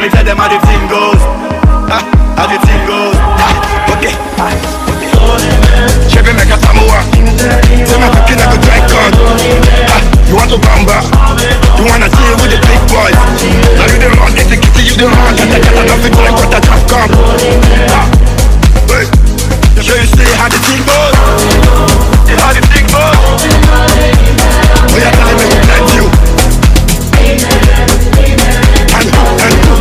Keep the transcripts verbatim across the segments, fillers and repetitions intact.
me tell them how the thing goes. Ah, how the thing goes. Ah, okay. Chevy make a Samoa. Say my picking I go drink on. Ah, you want to bamba? You wanna chill with the big boys? Now you the run, it's the kitty, you the run. And I love it, drink what I just come. Ah, wait. So you see how the thing goes? See how the thing goes? Oh, you're telling me to blend you. And who, and who?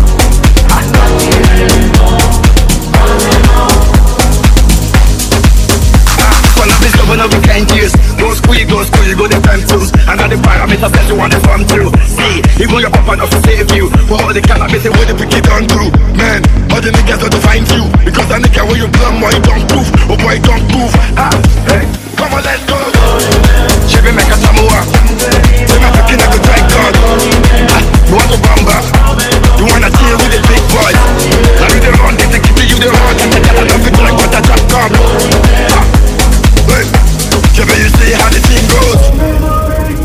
Of the ten years, go squeeze, go squeeze, go the fem tools. And now the parameters that you want to farm through. See, even your papa not to save you. For all the cannabis and what the picky done through. Man, all the niggas don't find you. Because the nigga when you plumb, boy, don't proof. Oh boy, don't proof. Ah, hey, come on, let's go. Chevy make a Samoa. Say my picking I go drink on. Ah, you want to bamba? You wanna chill with the big boys? Now you the run, they take it to you the run. And I love it like what I just come. Ah, hey. Chevy, you see how the thing goes.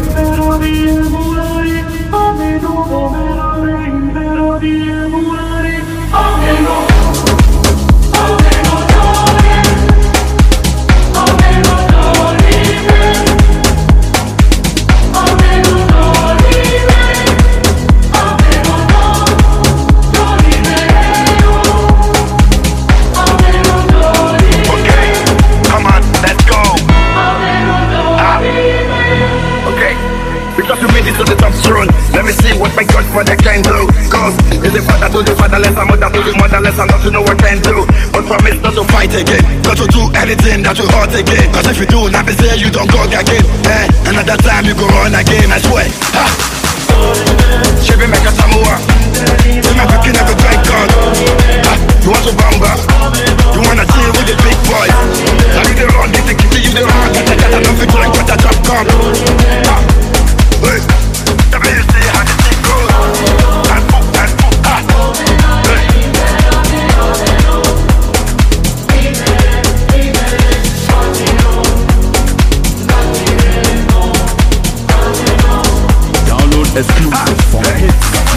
Let me see what my Godfather can do. Cause it's the father to the fatherless, a mother to the motherless, and not to know what can do. But promise not to fight again, not to do anything that will hurt again. Cause if you do, now be say you don't go again. Eh, another time you go run again, I swear. Ha! Chevy make a Samoa. Say my picking I go drink on. Ha! You want to bamba? You wanna chill with the big boys? Now you the run, they take it to you the run. I got enough to drink, but I just come. Ha! Hey! Let me see how the thing goes. And boop, and boop, ah. Download exclusive from hits.